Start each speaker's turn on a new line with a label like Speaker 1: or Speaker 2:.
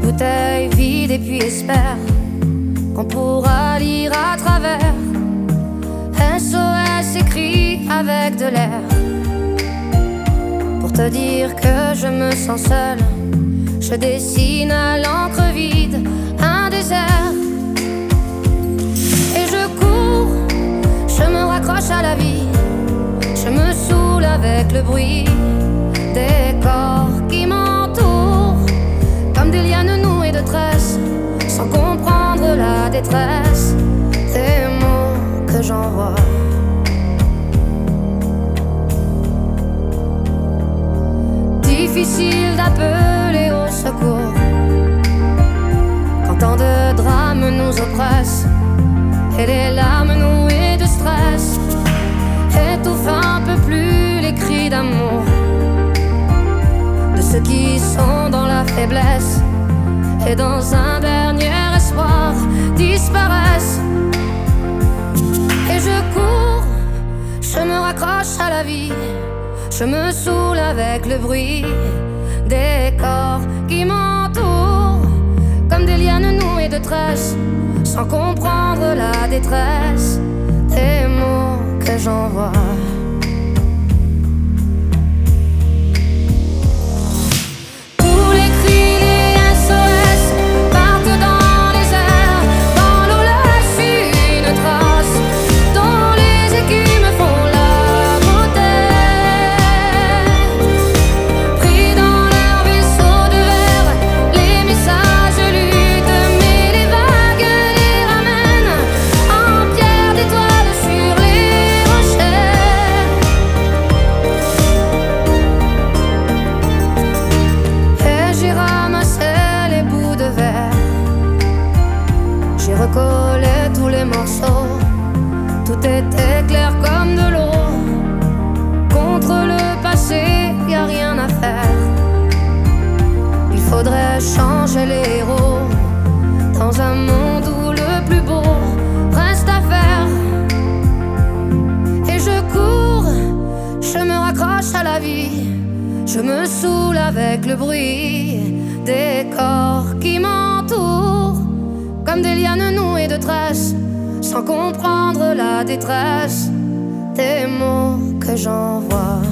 Speaker 1: bouteille vide et puis espère qu'on pourra lire à travers. SOS écrit avec de l'air pour te dire que je me sens seule. Je dessine à l'encre vide un désert et je cours, je me raccroche à la vie. Je me saoule avec le bruit des corps qui m'entourent, comme des lianes nouées de tresses, sans comprendre la détresse des mots que j'envoie. Difficile d'appeler au secours quand tant de drames nous oppressent et les larmes nouées de stress étouffent un peu plus les cris d'amour de ceux qui sont dans la faiblesse et dans un dernier espoir disparaissent. Et je cours, je me raccroche à la vie. Je me saoule avec le bruit des corps qui m'entourent, comme des lianes nouées de tresses, sans comprendre la détresse des mots que j'envoie. J'ai recollé tous les morceaux, tout était clair comme de l'eau. Contre le passé, y a rien à faire. Il faudrait changer les héros dans un monde où le plus beau reste à faire. Et je cours, je me raccroche à la vie. Je me saoule avec le bruit des corps qui m'entourent, comme des lianes nouées de tresses, sans comprendre la détresse des mots que j'envoie.